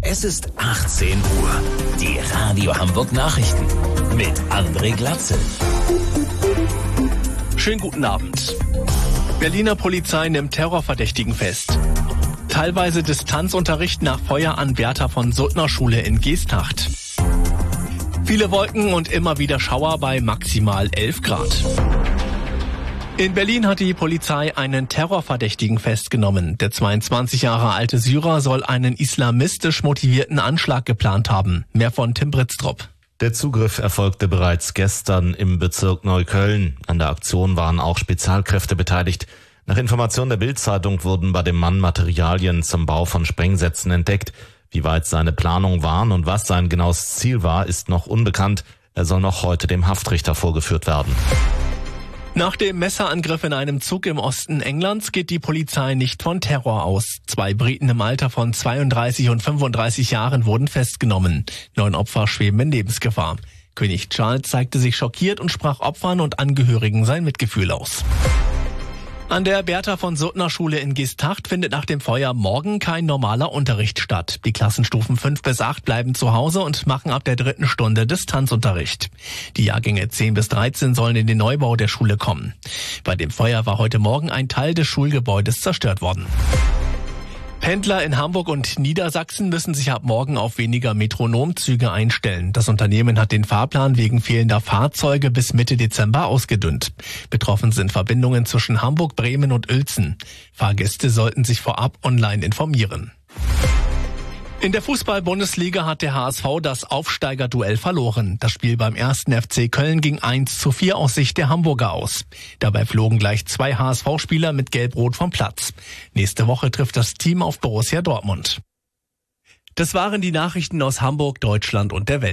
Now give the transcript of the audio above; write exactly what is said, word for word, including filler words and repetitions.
Es ist achtzehn Uhr. Die Radio Hamburg Nachrichten mit André Glatzel. Schönen guten Abend. Berliner Polizei nimmt Terrorverdächtigen fest. Teilweise Distanzunterricht nach Feuer an Bertha von Suttner Schule in Geesthacht. Viele Wolken und immer wieder Schauer bei maximal elf Grad. In Berlin hat die Polizei einen Terrorverdächtigen festgenommen. Der zweiundzwanzig Jahre alte Syrer soll einen islamistisch motivierten Anschlag geplant haben. Mehr von Tim Britztrup. Der Zugriff erfolgte bereits gestern im Bezirk Neukölln. An der Aktion waren auch Spezialkräfte beteiligt. Nach Informationen der Bild-Zeitung wurden bei dem Mann Materialien zum Bau von Sprengsätzen entdeckt. Wie weit seine Planungen waren und was sein genaues Ziel war, ist noch unbekannt. Er soll noch heute dem Haftrichter vorgeführt werden. Nach dem Messerangriff in einem Zug im Osten Englands geht die Polizei nicht von Terror aus. Zwei Briten im Alter von zweiunddreißig und fünfunddreißig Jahren wurden festgenommen. Neun Opfer schweben in Lebensgefahr. König Charles zeigte sich schockiert und sprach Opfern und Angehörigen sein Mitgefühl aus. An der Bertha von Suttner Schule in Geesthacht findet nach dem Feuer morgen kein normaler Unterricht statt. Die Klassenstufen fünf bis acht bleiben zu Hause und machen ab der dritten Stunde Distanzunterricht. Die Jahrgänge zehn bis dreizehn sollen in den Neubau der Schule kommen. Bei dem Feuer war heute Morgen ein Teil des Schulgebäudes zerstört worden. Pendler in Hamburg und Niedersachsen müssen sich ab morgen auf weniger Metronomzüge einstellen. Das Unternehmen hat den Fahrplan wegen fehlender Fahrzeuge bis Mitte Dezember ausgedünnt. Betroffen sind Verbindungen zwischen Hamburg, Bremen und Uelzen. Fahrgäste sollten sich vorab online informieren. In der Fußball-Bundesliga hat der H S V das Aufsteigerduell verloren. Das Spiel beim ersten F C Köln ging eins zu vier aus Sicht der Hamburger aus. Dabei flogen gleich zwei H S V-Spieler mit Gelb-Rot vom Platz. Nächste Woche trifft das Team auf Borussia Dortmund. Das waren die Nachrichten aus Hamburg, Deutschland und der Welt.